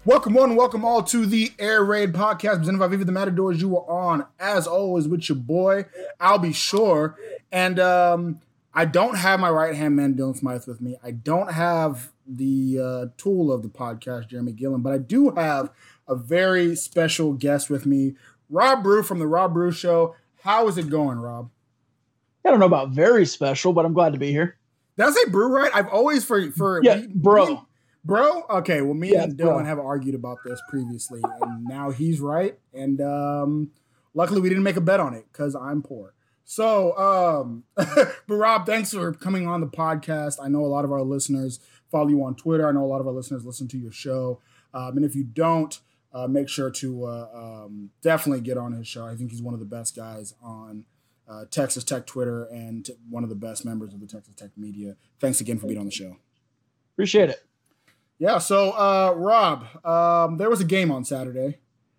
Welcome one, welcome all to the Air Raid podcast presented by Viva the Matadors. You are on, as always, with your boy, I'll be sure. And I don't have my right-hand man, Dylan Smythe, with me. I don't have the tool of the podcast, Jeremy Gillen, but I do have a very special guest with me, Rob Brew from The Rob Brew Show. How is it going, Rob? I don't know about very special, but I'm glad to be here. Did I say Brew right? I've always bro. Bro? Okay, well, me and Dylan bro. have argued about this previously, and now he's right. And luckily, we didn't make a bet on it because I'm poor. So, but Rob, thanks for coming on the podcast. I know a lot of our listeners follow you on Twitter. I know a lot of our listeners listen to your show. And if you don't, make sure to definitely get on his show. I think he's one of the best guys on Texas Tech Twitter and one of the best members of the Texas Tech media. Thanks again for being on the show. Appreciate it. Yeah, so Rob, there was a game on Saturday.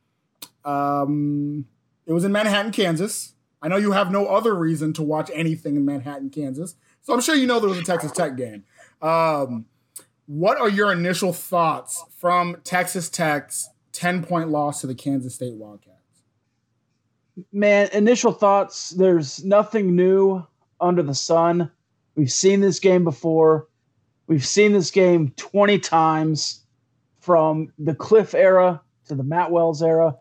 It was in Manhattan, Kansas. I know you have no other reason to watch anything in Manhattan, Kansas, so I'm sure you know there was a Texas Tech game. What are your initial thoughts from Texas Tech's 10-point loss to the Kansas State Wildcats? Man, initial thoughts, there's nothing new under the sun. We've seen this game before. We've seen this game 20 times from the Cliff era to the Matt Wells era.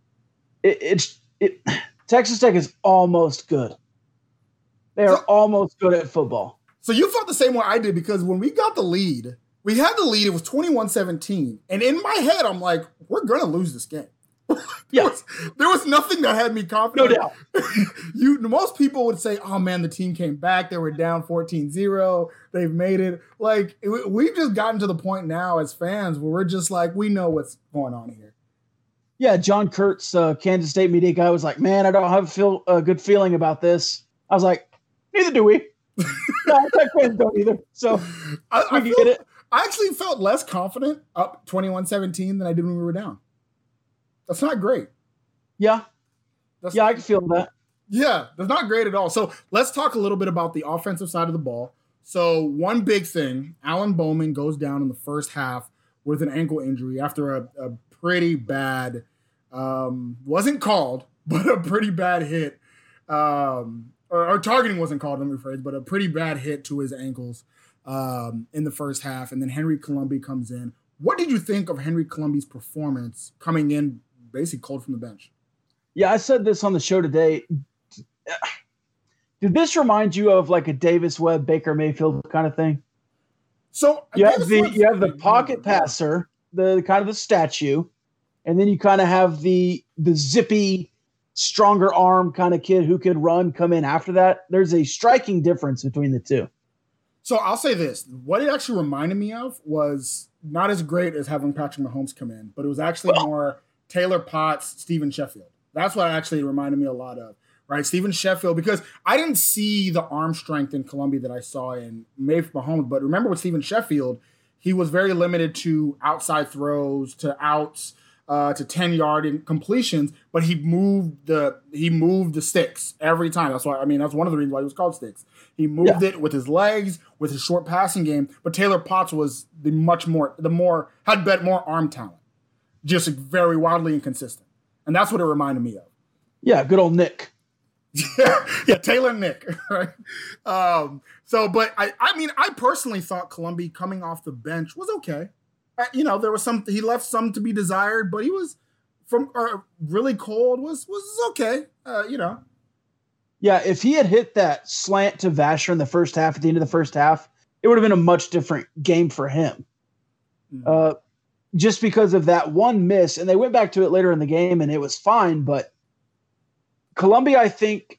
Texas Tech is almost good. They are almost good at football. So you felt the same way I did because when we got the lead, we had the lead. It was 21-17. And in my head, I'm like, we're going to lose this game. There was nothing that had me confident. No doubt. Most people would say, oh, man, the team came back. They were down 14-0. They've made it. We've just gotten to the point now as fans where we're just like, we know what's going on here. Yeah, John Kurtz, Kansas State media guy, was like, man, I don't have a good feeling about this. I was like, neither do we. No, Tech fans don't either. So I get it. I actually felt less confident up 21-17 than I did when we were down. That's not great. Yeah. I can feel that. Yeah, that's not great at all. So let's talk a little bit about the offensive side of the ball. So one big thing, Alan Bowman goes down in the first half with an ankle injury after a pretty bad, wasn't called, but a pretty bad hit. Or targeting wasn't called, let me rephrase, but a pretty bad hit to his ankles in the first half. And then Henry Colombi comes in. What did you think of Henry Colombi's performance coming in basically cold from the bench? Yeah, I said this on the show today. Did this remind you of like a Davis Webb, Baker Mayfield kind of thing? So you have the pocket passer, the kind of the statue, and then you kind of have the zippy, stronger arm kind of kid who could run, come in after that. There's a striking difference between the two. So I'll say this. What it actually reminded me of was not as great as having Patrick Mahomes come in, but it was actually more Taylor Potts, Stephen Sheffield. That's what actually reminded me a lot of, right? Stephen Sheffield, because I didn't see the arm strength in Columbia that I saw in Mahomes. But remember with Stephen Sheffield, he was very limited to outside throws, to outs, to 10-yard completions, but he moved the sticks every time. That's one of the reasons why he was called Sticks. He moved it with his legs, with his short passing game, but Taylor Potts was had more arm talent, just very wildly inconsistent. And that's what it reminded me of. Yeah, good old Nick. Yeah, Taylor Nick, right? But I personally thought Colombi coming off the bench was okay. There was he left some to be desired, but he was from really cold was okay. Yeah, if he had hit that slant to Vasher in the first half, at the end of the first half, it would have been a much different game for him. Mm-hmm. Just because of that one miss, and they went back to it later in the game, and it was fine. But Columbia, I think,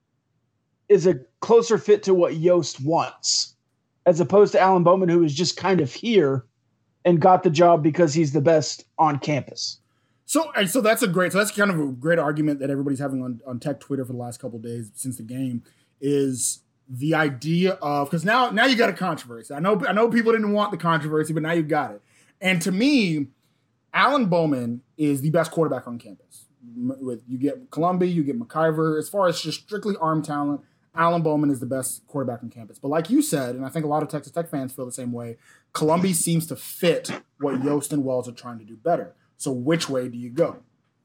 is a closer fit to what Yost wants, as opposed to Alan Bowman, who is just kind of here and got the job because he's the best on campus. So that's kind of a great argument that everybody's having on Tech Twitter for the last couple of days since the game is the idea of, because now you got a controversy. I know people didn't want the controversy, but now you got it. And to me, Alan Bowman is the best quarterback on campus. You get Colombi, you get McIver. As far as just strictly arm talent, Alan Bowman is the best quarterback on campus. But like you said, and I think a lot of Texas Tech fans feel the same way, Columbia seems to fit what Yost and Wells are trying to do better. So which way do you go?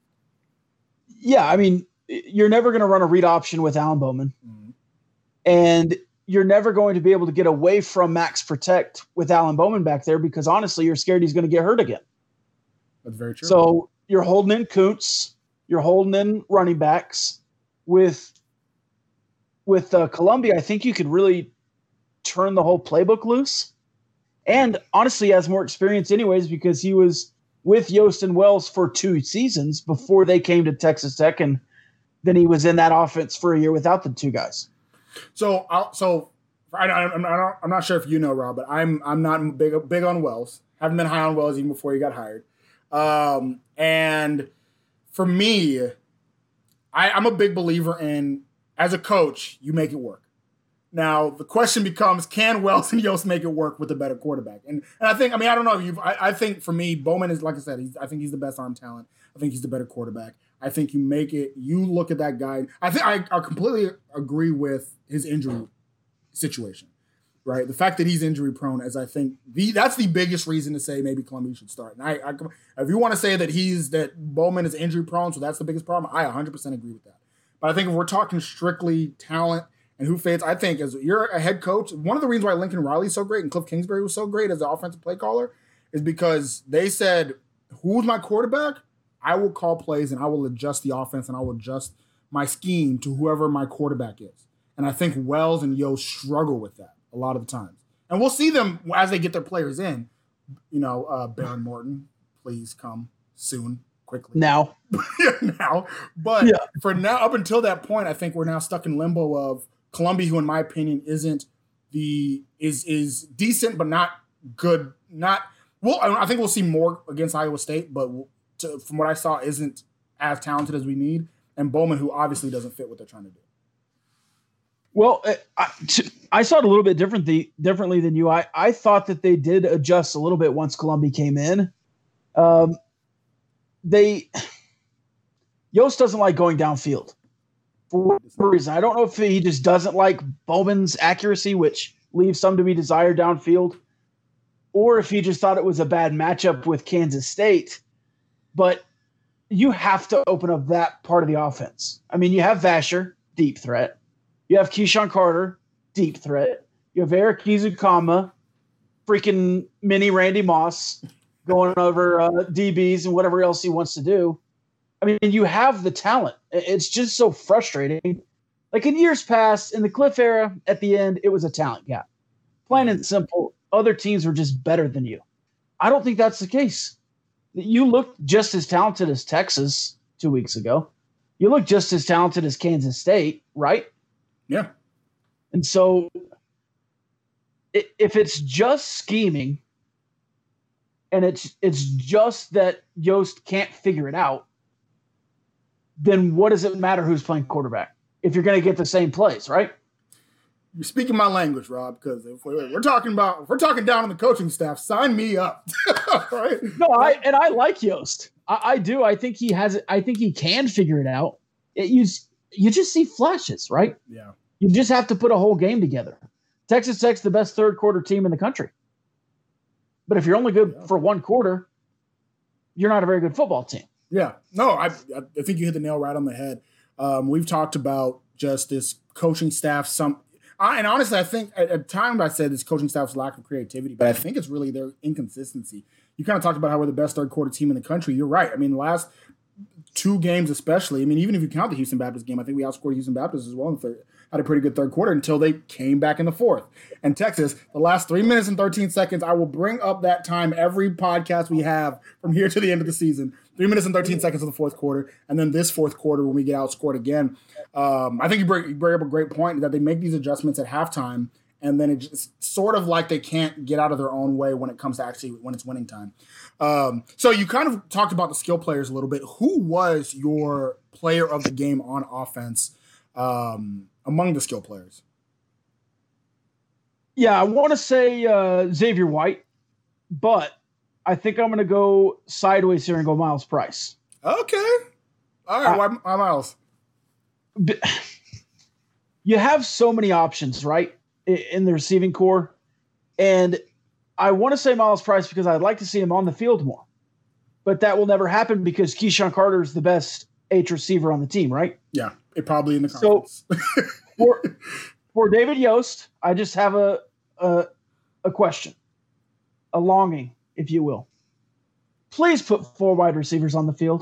Yeah, I mean, you're never going to run a read option with Alan Bowman. Mm-hmm. And you're never going to be able to get away from max protect with Alan Bowman back there because, honestly, you're scared he's going to get hurt again. That's very true. So you're holding in Kuntz. You're holding in running backs. With Columbia, I think you could really turn the whole playbook loose. And, honestly, he has more experience anyways because he was with Yost and Wells for 2 seasons before they came to Texas Tech, and then he was in that offense for a year without the 2 guys. So I'm not sure if you know, Rob, but I'm not big on Wells. Haven't been high on Wells even before he got hired. And for me, I'm a big believer in, as a coach, you make it work. Now the question becomes, can Wells and Yost make it work with a better quarterback? And I think, I don't know if I think for me, Bowman is, like I said, I think he's the best arm talent. I think he's the better quarterback. I think you look at that guy. I think I completely agree with his injury situation, right? The fact that he's injury prone, as I think that's the biggest reason to say maybe Columbia should start. And if you want to say that Bowman is injury prone, so that's the biggest problem, I 100% agree with that. But I think if we're talking strictly talent and who fits, I think as you're a head coach, one of the reasons why Lincoln Riley's so great and Cliff Kingsbury was so great as the offensive play caller is because they said, who's my quarterback? I will call plays and I will adjust the offense and I will adjust my scheme to whoever my quarterback is. And I think Wells and Yost struggle with that a lot of the times. And we'll see them as they get their players in. Baron Morton, please come soon, quickly. Now. But for now, up until that point, I think we're now stuck in limbo of Columbia, who in my opinion is decent, but not good. I think we'll see more against Iowa State, but from what I saw, isn't as talented as we need. And Bowman, who obviously doesn't fit what they're trying to do. Well, I saw it a little bit differently than you. I thought that they did adjust a little bit once Columbia came in. Yost doesn't like going downfield for a reason. I don't know if he just doesn't like Bowman's accuracy, which leaves some to be desired downfield, or if he just thought it was a bad matchup with Kansas State. But you have to open up that part of the offense. I mean, you have Vasher, deep threat. You have Keyshawn Carter, deep threat. You have Eric Izukama, freaking mini Randy Moss, going over DBs and whatever else he wants to do. I mean, you have the talent. It's just so frustrating. Like in years past, in the Cliff era, at the end, it was a talent gap. Plain and simple, other teams were just better than you. I don't think that's the case. You look just as talented as Texas 2 weeks ago. You look just as talented as Kansas State, right? Yeah. And so if it's just scheming and it's just that Yost can't figure it out, then what does it matter who's playing quarterback if you're going to get the same plays, right? You're speaking my language, Rob, because if we're talking down on the coaching staff, sign me up. Right? No, I like Yost. I do. I think he has it. I think he can figure it out. You just see flashes, right? Yeah. You just have to put a whole game together. Texas Tech's the best third quarter team in the country. But if you're only good for one quarter, you're not a very good football team. Yeah. No, I think you hit the nail right on the head. We've talked about just this coaching staff. And honestly, I think at times I said this coaching staff's lack of creativity, but I think it's really their inconsistency. You kind of talked about how we're the best third quarter team in the country. You're right. I mean, the last 2 games especially, I mean, even if you count the Houston Baptist game, I think we outscored Houston Baptist as well in the third. Had a pretty good third quarter until they came back in the fourth. And Texas, the last 3 minutes and 13 seconds, I will bring up that time every podcast we have from here to the end of the season. 3 minutes and 13 seconds of the fourth quarter. And then this fourth quarter when we get outscored again. I think you bring up a great point that they make these adjustments at halftime, and then it's sort of like they can't get out of their own way when it comes to actually when it's winning time. So you kind of talked about the skill players a little bit. Who was your player of the game on offense among the skill players? Yeah, I want to say Xavier White, but I think I'm going to go sideways here and go Miles Price. Okay. All right. Why Miles? you have so many options, right, in the receiving core. And I want to say Miles Price because I'd like to see him on the field more. But that will never happen because Keyshawn Carter is the best H receiver on the team, right? Yeah, it probably in the conference. So for David Yost, I just have a question, a longing, if you will. Please put 4 wide receivers on the field.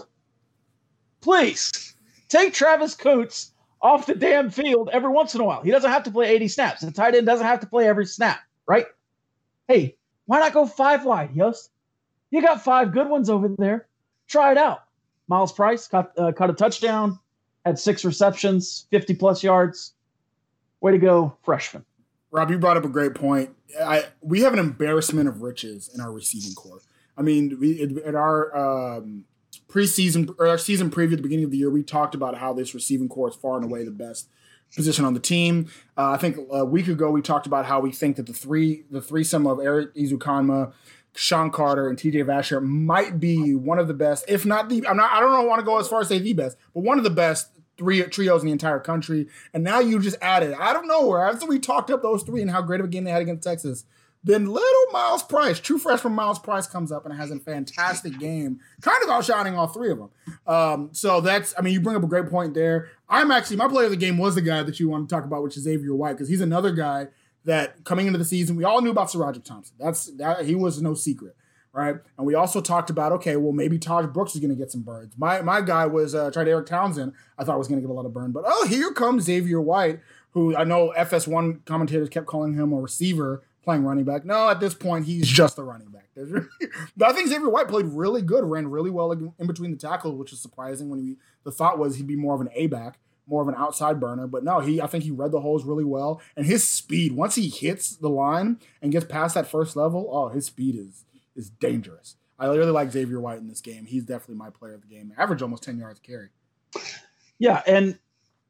Please take Travis Coates off the damn field every once in a while. He doesn't have to play 80 snaps. The tight end doesn't have to play every snap, right? Hey, why not go 5 wide, Yost? You got 5 good ones over there. Try it out. Miles Price caught a touchdown, had 6 receptions, 50-plus yards. Way to go, freshman. Rob, you brought up a great point. We have an embarrassment of riches in our receiving core. I mean, at our preseason or our season preview at the beginning of the year, we talked about how this receiving core is far and away the best position on the team. I think a week ago we talked about how we think that the threesome of Eric Ezukanma, Sean Carter, and TJ Vasher might be one of the best, if not the. I don't want to go as far as say the best, but one of the best trios in the entire country. And now you just added out of nowhere after we talked up those 3 and how great of a game they had against Texas. Then little Miles Price, true freshman Miles Price, comes up and has a fantastic game, kind of outshining all 3 of them. So you bring up a great point there. My player of the game was the guy that you want to talk about, which is Xavier White, because he's another guy that coming into the season, we all knew about SaRodorick Thompson. He was no secret, right? And we also talked about, okay, well, maybe Taj Brooks is going to get some burns. My guy was Eric Townsend. I thought was going to get a lot of burn. But, here comes Xavier White, who I know FS1 commentators kept calling him a receiver playing running back. No, at this point, he's just a running back. But I think Xavier White played really good, ran really well in between the tackles, which is surprising when the thought was he'd be more of an A-back, more of an outside burner. But no, I think he read the holes really well. And his speed, once he hits the line and gets past that first level, his speed is dangerous. I really like Xavier White in this game. He's definitely my player of the game. Average almost 10 yards a carry. Yeah, and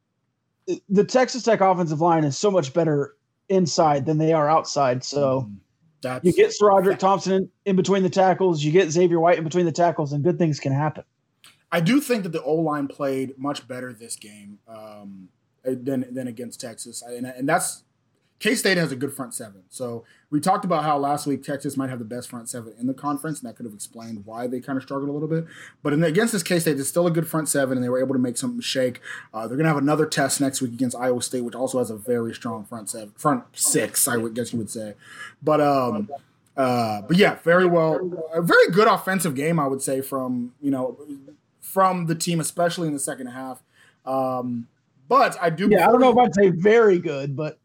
the Texas Tech offensive line is so much better inside than they are outside. So you get SaRodorick Thompson in between the tackles, you get Xavier White in between the tackles, and good things can happen. I do think that the O-line played much better this game than against Texas. And that's K-State has a good front 7. So we talked about how last week Texas might have the best front 7 in the conference, and that could have explained why they kind of struggled a little bit. But against this K-State, it's still a good front 7, and they were able to make something shake. They're going to have another test next week against Iowa State, which also has a very strong front 6, I would guess you would say. But yeah, very well, a very good offensive game, I would say, from the team, especially in the second half. But I do. Yeah, I don't know if I'd say very good, but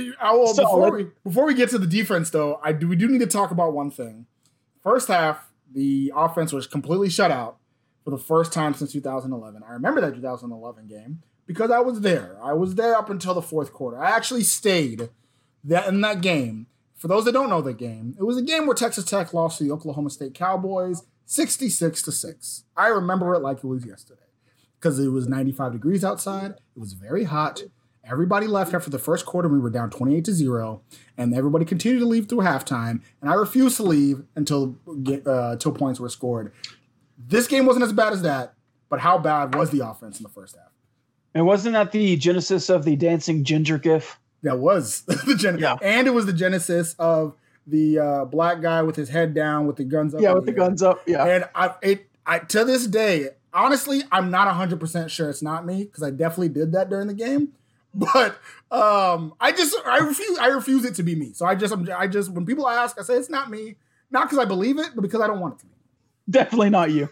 before we get to the defense, though, we do need to talk about one thing. First half, the offense was completely shut out for the first time since 2011. I remember that 2011 game because I was there. I was there up until the fourth quarter. I actually stayed in that game. For those that don't know the game, it was a game where Texas Tech lost to the Oklahoma State Cowboys 66-6. I remember it like it was yesterday. Because it was 95 degrees outside. It was very hot. Everybody left after the first quarter. We were down 28-0. And everybody continued to leave through halftime. And I refused to leave until points were scored. This game wasn't as bad as that. But how bad was the offense in the first half? And wasn't that the genesis of the dancing ginger gif? That was the genesis. Yeah. And it was the genesis of the black guy with his head down with the guns up. Yeah, with the guns up. Yeah. And I to this day, honestly, I'm not 100% sure it's not me because I definitely did that during the game. But I refuse it to be me. So I just when people ask, I say it's not me, not because I believe it, but because I don't want it to be. Definitely not you.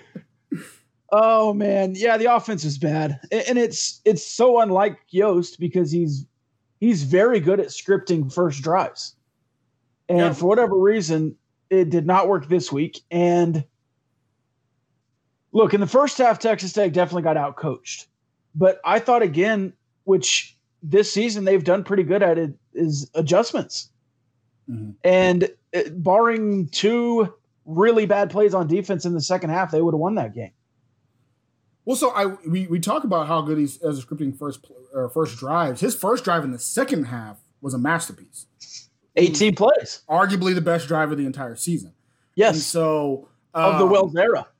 Oh man, yeah, the offense is bad, and it's so unlike Yost because he's very good at scripting first drives, and for whatever reason, it did not work this week. And look, in the first half, Texas Tech definitely got outcoached. But I thought, again, which this season they've done pretty good at it, is adjustments. Mm-hmm. And barring 2 really bad plays on defense in the second half, they would have won that game. Well, so we talk about how good he's as a scripting first drives. His first drive in the second half was a masterpiece. 18 plays. Arguably the best drive of the entire season. Yes. And so of the Wells era.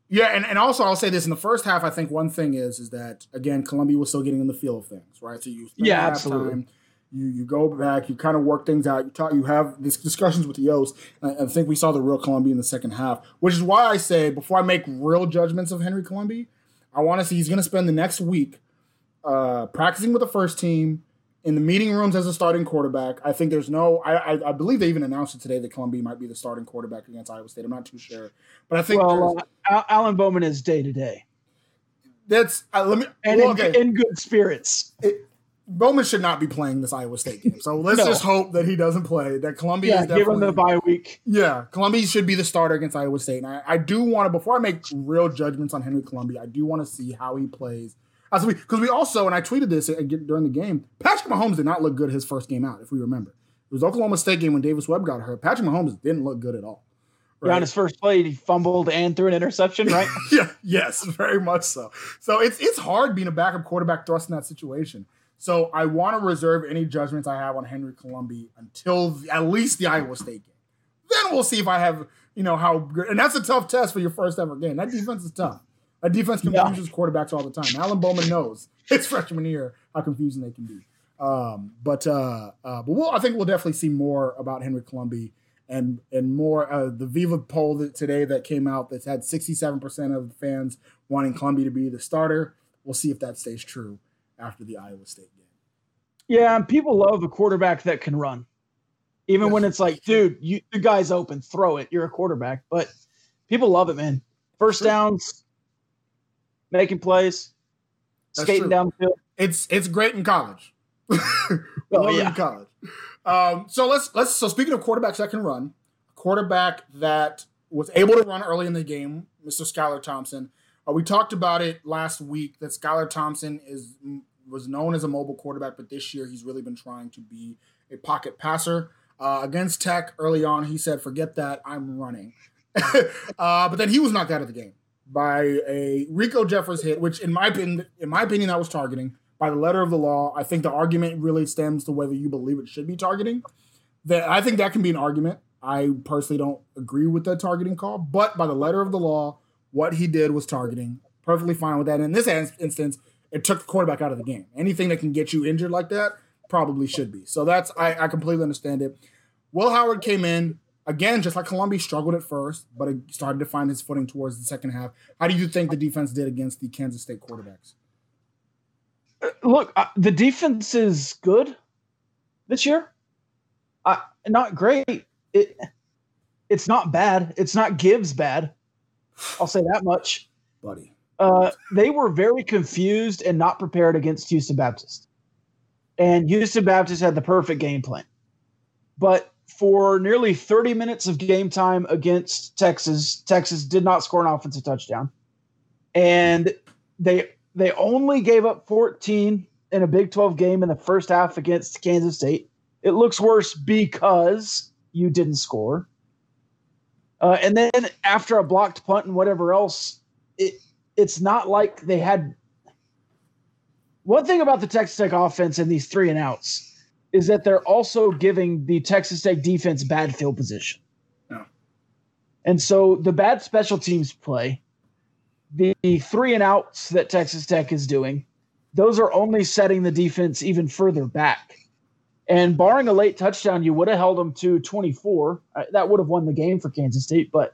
Yeah, and also I'll say this in the first half. I think one thing is that again Columbia was still getting in the feel of things, right? So you spend absolutely. halftime, you go back, you kind of work things out. You have these discussions with Yost. And I think we saw the real Columbia in the second half, which is why I say before I make real judgments of Henry Columbia, I want to see he's going to spend the next week practicing with the first team in the meeting rooms as a starting quarterback. I think there's no. I believe they even announced it today that Columbia might be the starting quarterback against Iowa State. I'm not too sure, but I think Alan Bowman is day to day. That's let me and in good spirits. Bowman should not be playing this Iowa State game. So let's just hope that he doesn't play. That Columbia is definitely give him the bye week. Yeah, Columbia should be the starter against Iowa State. And I do want to, before I make real judgments on Henry Columbia, I do want to see how he plays. Because we also, and I tweeted this during the game, Patrick Mahomes did not look good his first game out, if we remember. It was Oklahoma State game when Davis Webb got hurt. Patrick Mahomes didn't look good at all. Right? Yeah, on his first play, he fumbled and threw an interception, right? Yes, very much so. So it's hard being a backup quarterback thrust in that situation. So I want to reserve any judgments I have on Henry Columbia until at least the Iowa State game. Then we'll see if I have, how good. And that's a tough test for your first ever game. That defense is tough. That defense confuses quarterbacks all the time. Alan Bowman knows his freshman year how confusing they can be. But I think we'll definitely see more about Henry Columbia and more. The Viva poll today that came out that's had 67% of the fans wanting Columbia to be the starter. We'll see if that stays true after the Iowa State game. Yeah, and people love a quarterback that can run. Even when it's like, dude, the guy's open, throw it. You're a quarterback. But people love it, man. First downs, making plays, skating down the field. It's great in college. In college. So speaking of quarterbacks that can run, a quarterback that was able to run early in the game, Mr. Skylar Thompson. We talked about it last week that Skylar Thompson was known as a mobile quarterback, but this year he's really been trying to be a pocket passer. Against Tech early on, he said, "Forget that, I'm running." But then he was knocked out of the game by a Rico Jeffers hit, which in my opinion, that was targeting by the letter of the law. I think the argument really stems to whether you believe it should be targeting. I think that can be an argument. I personally don't agree with that targeting call, but by the letter of the law, what he did was targeting. Perfectly fine with that. In this instance, it took the quarterback out of the game. Anything that can get you injured like that probably should be. So I completely understand it. Will Howard came in. Again, just like Columbia struggled at first, but it started to find his footing towards the second half. How do you think the defense did against the Kansas State quarterbacks? Look, the defense is good this year. Not great. It's not bad. It's not Gibbs bad. I'll say that much. Buddy. They were very confused and not prepared against Houston Baptist. And Houston Baptist had the perfect game plan. But for nearly 30 minutes of game time against Texas did not score an offensive touchdown. And they only gave up 14 in a Big 12 game in the first half against Kansas State. It looks worse because you didn't score. And then after a blocked punt and whatever else, it's not like they had. One thing about the Texas Tech offense and these 3 and outs is that they're also giving the Texas Tech defense bad field position. Yeah. And so the bad special teams play, the 3 and outs that Texas Tech is doing, those are only setting the defense even further back. And barring a late touchdown, you would have held them to 24. That would have won the game for Kansas State. But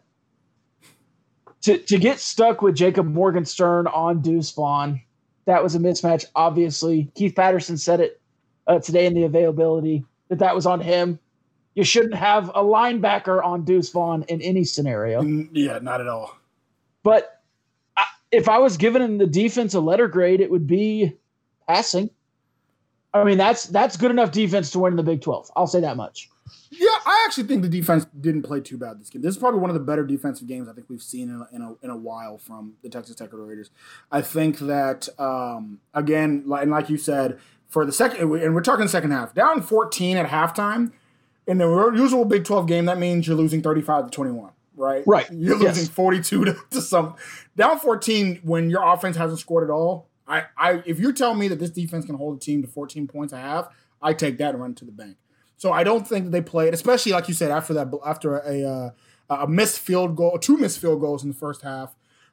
to get stuck with Jacob Morgenstern on Deuce Vaughn, that was a mismatch, obviously. Keith Patterson said it today in the availability that was on him. You shouldn't have a linebacker on Deuce Vaughn in any scenario. Yeah, not at all. But if I was giving the defense a letter grade, it would be passing. I mean, that's good enough defense to win in the Big 12. I'll say that much. Yeah, I actually think the defense didn't play too bad this game. This is probably one of the better defensive games I think we've seen in a while from the Texas Tech Raiders. I think that, again, like you said, for the second, and we're talking second half, down 14 at halftime, in the usual Big 12 game, that means you're losing 35-21, right? Right. You're losing 42 to some. Down 14 when your offense hasn't scored at all. If you're telling me that this defense can hold a team to 14 points a half, I take that and run it to the bank. So I don't think that they played, especially like you said, after a missed field goal, 2 missed field goals in the first half,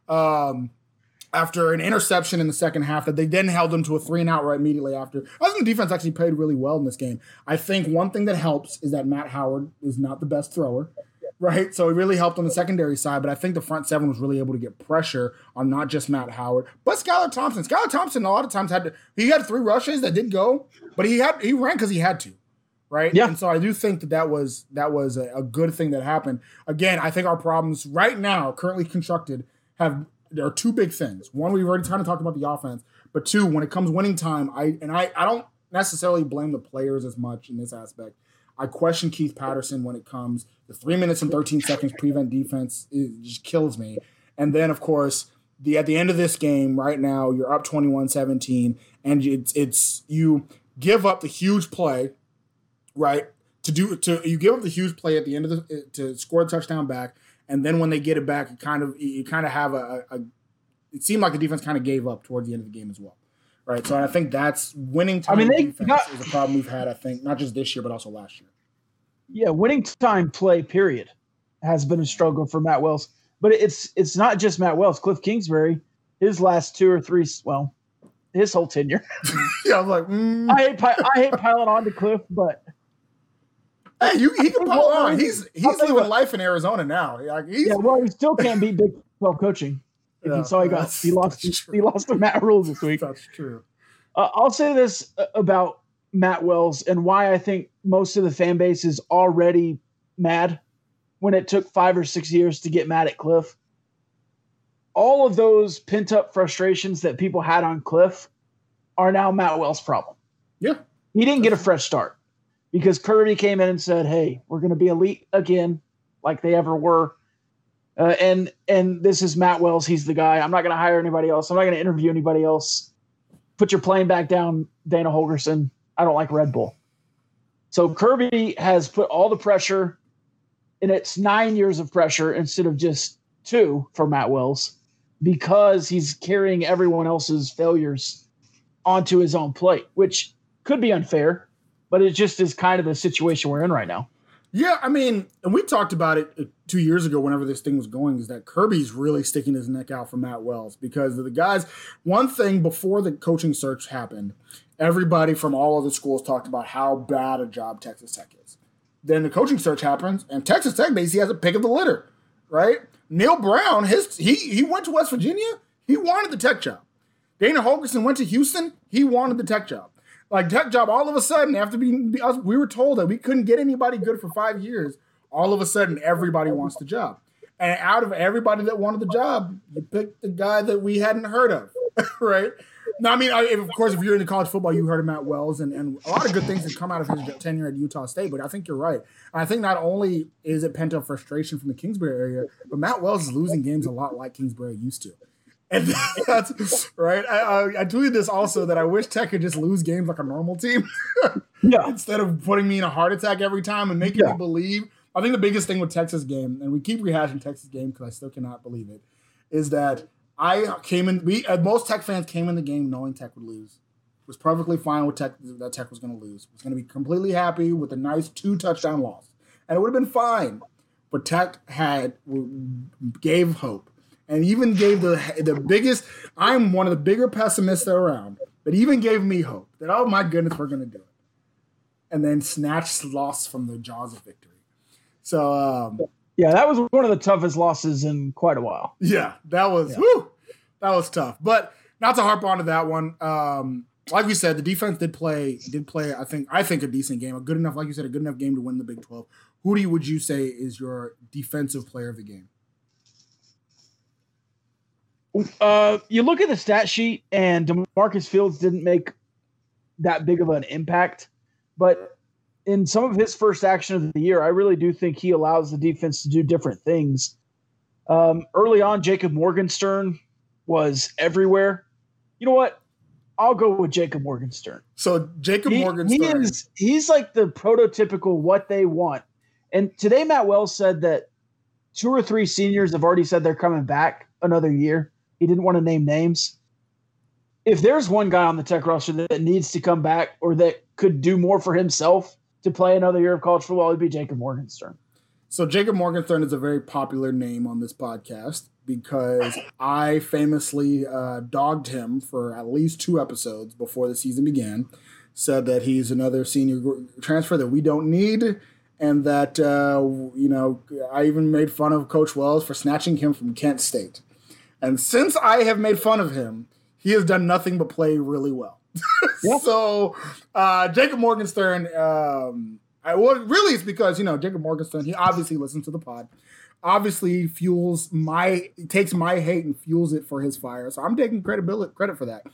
after an interception in the second half that they then held them to a 3-and-out right immediately after. I think the defense actually played really well in this game. I think one thing that helps is that Matt Howard is not the best thrower, right? So it really helped on the secondary side, but I think the front seven was really able to get pressure on not just Matt Howard, but Skylar Thompson. Skylar Thompson a lot of times had 3 rushes that did go, but he ran because he had to. Right. Yeah. And so I do think that was a good thing that happened. Again, I think our problems right now, currently constructed, there are 2 big things. One, we've already kind of talked about the offense, but 2, when it comes winning time, I don't necessarily blame the players as much in this aspect. I question Keith Patterson when it comes the 3 minutes and 13 seconds prevent defense. It just kills me. And then, of course, at the end of this game right now, you're up 21-17, and it's you give up the huge play. Right, you give up the huge play at the end of to score a touchdown back, and then when they get it back, you kind of have it seemed like the defense kind of gave up towards the end of the game as well, right? So I think that's winning time defense is a problem we've had. I think not just this year but also last year. Yeah, winning time play period has been a struggle for Matt Wells, but it's not just Matt Wells. Cliff Kingsbury, his last 2 or 3, his whole tenure. Yeah, I'm like, I hate piling on to Cliff, but. Hey, he can pile on. He's living life in Arizona now. He still can't beat Big 12 coaching. If you saw he lost to Matt Rule this week. That's true. I'll say this about Matt Wells and why I think most of the fan base is already mad when it took 5 or 6 years to get mad at Cliff. All of those pent-up frustrations that people had on Cliff are now Matt Wells' problem. Yeah. He didn't get a fresh start. Because Kirby came in and said, hey, we're going to be elite again, like they ever were. And this is Matt Wells. He's the guy. I'm not going to hire anybody else. I'm not going to interview anybody else. Put your plane back down, Dana Holgorsen. I don't like Red Bull. So Kirby has put all the pressure, and it's 9 years of pressure instead of just 2 for Matt Wells because he's carrying everyone else's failures onto his own plate, which could be unfair. But it just is kind of the situation we're in right now. Yeah, I mean, and we talked about it 2 years ago whenever this thing was going, is that Kirby's really sticking his neck out for Matt Wells because the guys, one thing before the coaching search happened, everybody from all other schools talked about how bad a job Texas Tech is. Then the coaching search happens, and Texas Tech basically has a pick of the litter, right? Neil Brown, he went to West Virginia, he wanted the Tech job. Dana Holgorsen went to Houston, he wanted the Tech job. Like Tech job, all of a sudden, after we were told that we couldn't get anybody good for 5 years, all of a sudden, everybody wants the job. And out of everybody that wanted the job, you picked the guy that we hadn't heard of, right? Now, I mean, of course, if you're into college football, you heard of Matt Wells, and a lot of good things have come out of his tenure at Utah State, but I think you're right. And I think not only is it pent-up frustration from the Kingsbury area, but Matt Wells is losing games a lot like Kingsbury used to. And that's right. I tweeted this also that I wish Tech could just lose games like a normal team. Yeah. Instead of putting me in a heart attack every time and making me believe. I think the biggest thing with Texas game, and we keep rehashing Texas game because I still cannot believe it, is that most Tech fans came in the game knowing Tech would lose. Was perfectly fine with Tech that Tech was going to lose. Was going to be completely happy with a nice 2-touchdown loss, and it would have been fine. But Tech gave hope. And even gave the biggest, I'm one of the bigger pessimists around, but even gave me hope that, oh my goodness, we're going to do it. And then snatched loss from the jaws of victory. So, that was one of the toughest losses in quite a while. Yeah, that was tough. But not to harp on to that one. Like we said, the defense did play, I think a decent game, a good enough game to win the Big 12. Who would you say is your defensive player of the game? You look at the stat sheet, and DeMarcus Fields didn't make that big of an impact. But in some of his first action of the year, I really do think he allows the defense to do different things. Early on, Jacob Morgenstern was everywhere. You know what? I'll go with Jacob Morgenstern. So Jacob Morgenstern. He's like the prototypical what they want. And today Matt Wells said that 2 or 3 seniors have already said they're coming back another year. He didn't want to name names. If there's one guy on the Tech roster that needs to come back or that could do more for himself to play another year of college football, it'd be Jacob Morgenstern. So Jacob Morgenstern is a very popular name on this podcast because I famously dogged him for at least 2 episodes before the season began, said that he's another senior transfer that we don't need, and that, I even made fun of Coach Wells for snatching him from Kent State. And since I have made fun of him, he has done nothing but play really well. Yep. So Jacob Morgenstern, really it's because, Jacob Morgenstern, he obviously listens to the pod, obviously takes my hate and fuels it for his fire. So I'm taking credit for that.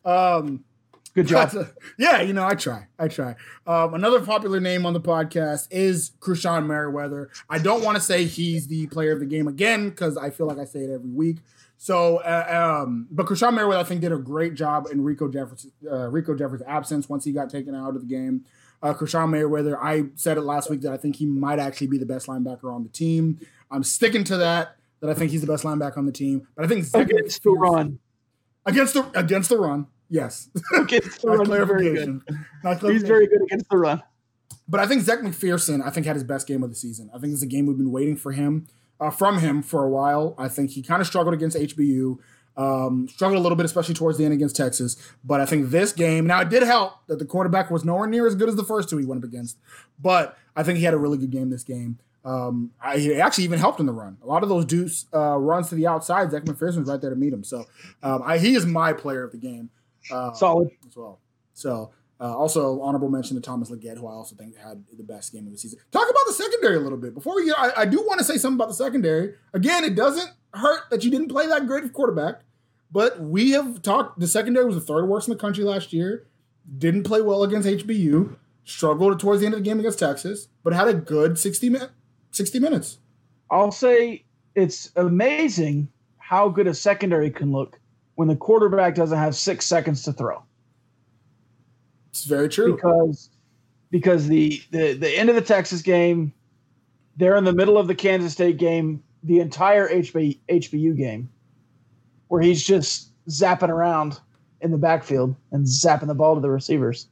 Good job. I try. Another popular name on the podcast is Krishan Merriweather. I don't want to say he's the player of the game again because I feel like I say it every week. So, but Krishan Merriweather, I think, did a great job in Rico Jeffers' absence once he got taken out of the game. Krishan Merriweather, I said it last week that I think he might actually be the best linebacker on the team. I'm sticking to that I think he's the best linebacker on the team. But I think against the run. Against the run. Yes. Against the run, clarification. He's very good against the run. But I think Zech McPherson, had his best game of the season. I think it's a game we've been waiting from him for a while. I think he kind of struggled against HBU, struggled a little bit, especially towards the end against Texas. But I think this game, now it did help that the quarterback was nowhere near as good as the first 2 he went up against. But I think he had a really good game this game. He actually even helped in the run. A lot of those Deuce runs to the outside, Zech McPherson was right there to meet him. So he is my player of the game. Solid. As well. So also honorable mention to Thomas Leggett, who I also think had the best game of the season. Talk about the secondary a little bit. Before we get, I do want to say something about the secondary. Again, it doesn't hurt that you didn't play that great of quarterback, but we have talked, the secondary was the 3rd worst in the country last year, didn't play well against HBU, struggled towards the end of the game against Texas, but had a good 60 minutes. I'll say it's amazing how good a secondary can look when the quarterback doesn't have 6 seconds to throw. It's very true. Because the end of the Texas game, they're in the middle of the Kansas State game, the entire HBU game, where he's just zapping around in the backfield and zapping the ball to the receivers.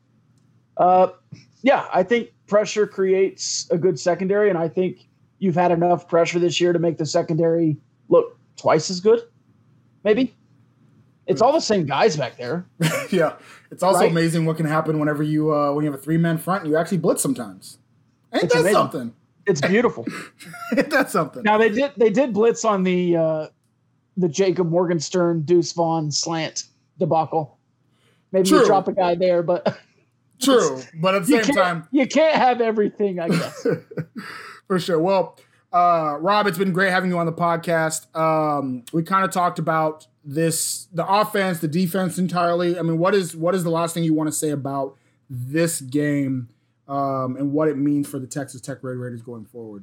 I think pressure creates a good secondary, and I think you've had enough pressure this year to make the secondary look twice as good, maybe. It's all the same guys back there. Yeah. It's also amazing what can happen whenever you when you have a 3-man front and you actually blitz sometimes. Ain't that something? It's beautiful. Ain't that something? Now they did blitz on the Jacob Morgenstern Deuce Vaughn slant debacle. Maybe you drop a guy there, but true. But at the same time, you can't have everything, I guess. For sure. Well, Rob, it's been great having you on the podcast. We kind of talked about the offense, the defense entirely. I mean, what is the last thing you want to say about this game and what it means for the Texas Tech Red Raiders going forward?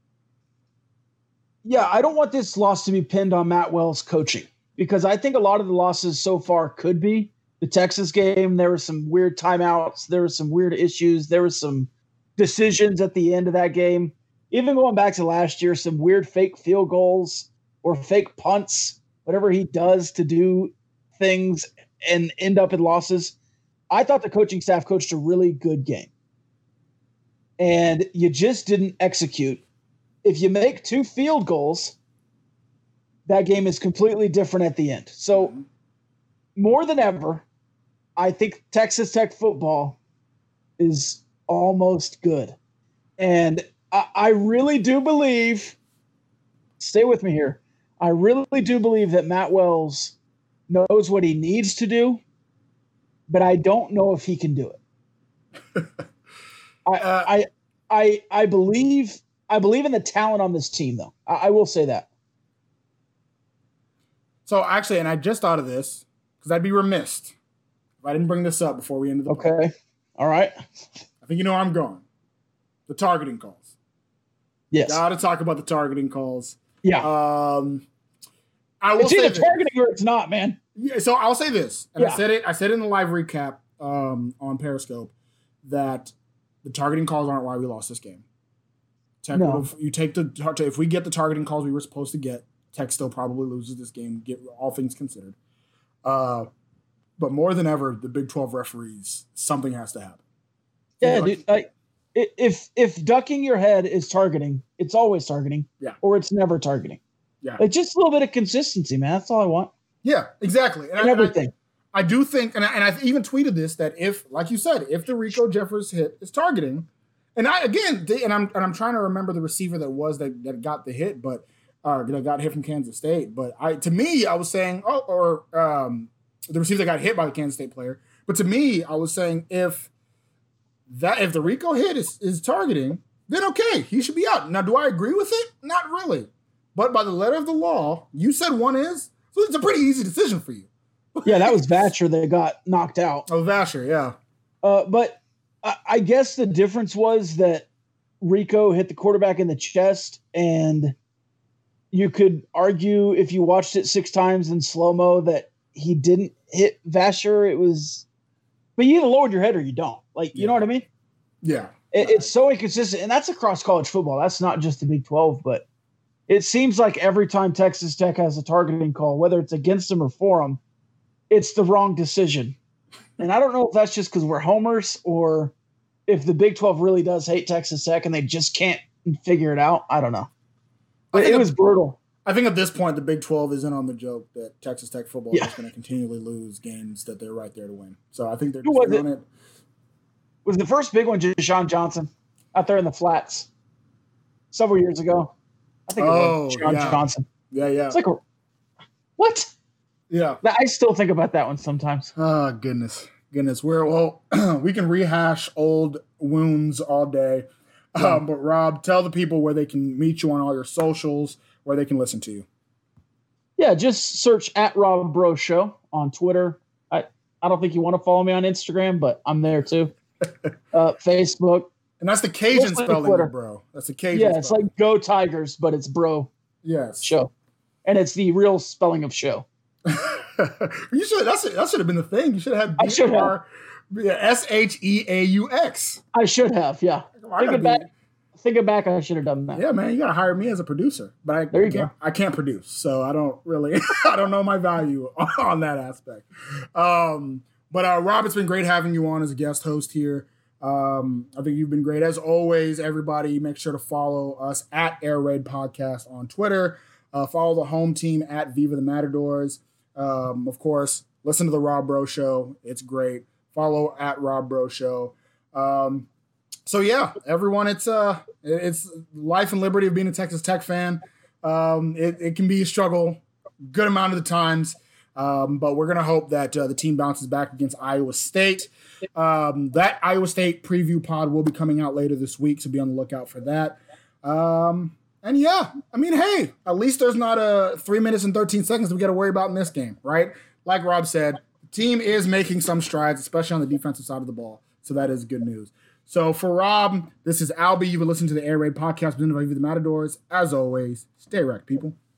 Yeah, I don't want this loss to be pinned on Matt Wells' coaching because I think a lot of the losses so far could be the Texas game. There were some weird timeouts. There were some weird issues. There were some decisions at the end of that game. Even going back to last year, some weird fake field goals or fake punts, whatever he does to do things and end up in losses. I thought the coaching staff coached a really good game. And you just didn't execute. If you make 2 field goals, that game is completely different at the end. So more than ever, I think Texas Tech football is almost good. And I really do believe, stay with me here, I really do believe that Matt Wells knows what he needs to do, but I don't know if he can do it. I believe in the talent on this team, though. I will say that. So actually, and I just thought of this because I'd be remiss if I didn't bring this up before we ended the Okay. podcast. All right. I think you know where I'm going. The targeting calls. Yes. Got to talk about the targeting calls. Yeah. I will it's either say targeting or it's not, man. Yeah, so I'll say this, and Yeah. I said it in the live recap on Periscope that the targeting calls aren't why we lost this game. Tech if we get the targeting calls we were supposed to get, Tech still probably loses this game, all things considered. But more than ever, the Big 12 referees, something has to happen. Yeah, dude. If ducking your head is targeting, it's always targeting, or it's never targeting. Yeah, like just a little bit of consistency, man. That's all I want. Yeah, exactly. And everything. I do think, and I even tweeted this, that if, like you said, if the Rico Jeffers hit is targeting, and I'm trying to remember the receiver that got the hit, but that got hit from Kansas State. But to me, I was saying, the receiver that got hit by the Kansas State player. But to me, I was saying if the Rico hit is targeting, then okay, he should be out. Now, do I agree with it? Not really. But by the letter of the law, you said one is, so it's a pretty easy decision for you. Yeah, that was Vasher that got knocked out. Oh, Vasher, yeah. But I guess the difference was that Rico hit the quarterback in the chest, and you could argue if you watched it 6 times in slow-mo that he didn't hit Vasher. It was, but you either lowered your head or you don't. You know what I mean? Yeah. It's so inconsistent, and that's across college football. That's not just the Big 12, but it seems like every time Texas Tech has a targeting call, whether it's against them or for them, it's the wrong decision. And I don't know if that's just because we're homers or if the Big 12 really does hate Texas Tech and they just can't figure it out. I don't know. But it was brutal. I think at this point, the Big 12 is in on the joke that Texas Tech football is going to continually lose games that they're right there to win. So I think they're just on it. Was the first big one Deshaun Johnson out there in the flats several years ago? I think it was Deshaun Johnson. Yeah. It's like, what? Yeah. I still think about that one sometimes. Oh, goodness. We can rehash old wounds all day. Yeah. But Rob, tell the people where they can meet you on all your socials, where they can listen to you. Yeah, just search at Rob Bro Show on Twitter. I don't think you want to follow me on Instagram, but I'm there too. Facebook. And that's the Cajun spelling of bro. That's the Cajun spelling. It's like Go Tigers, but it's bro. Yes. Show. And it's the real spelling of show. You should. That should have been the thing. You should have had SHEAUX. I should have. Yeah. Thinking back, I should have done that. Yeah, man, you gotta hire me as a producer, but I can't produce, so I don't really. I don't know my value on that aspect. But Rob, it's been great having you on as a guest host here. I think you've been great as always. Everybody, make sure to follow us at Air Raid Podcast on Twitter. Follow the home team at Viva the Matadors. Of course, listen to the Rob Bro Show. It's great. Follow at Rob Bro Show. So yeah, everyone, it's life and liberty of being a Texas Tech fan. It can be a struggle, good amount of the times, but we're gonna hope that the team bounces back against Iowa State. That Iowa State preview pod will be coming out later this week, so be on the lookout for that. And yeah, I mean, hey, at least there's not a 3 minutes and 13 seconds that we got to worry about in this game, right? Like Rob said, the team is making some strides, especially on the defensive side of the ball. So that is good news. So for Rob, this is Albie. You've been listening to the Air Raid Podcast presented by Viva the Matadors. As always, stay wrecked, people.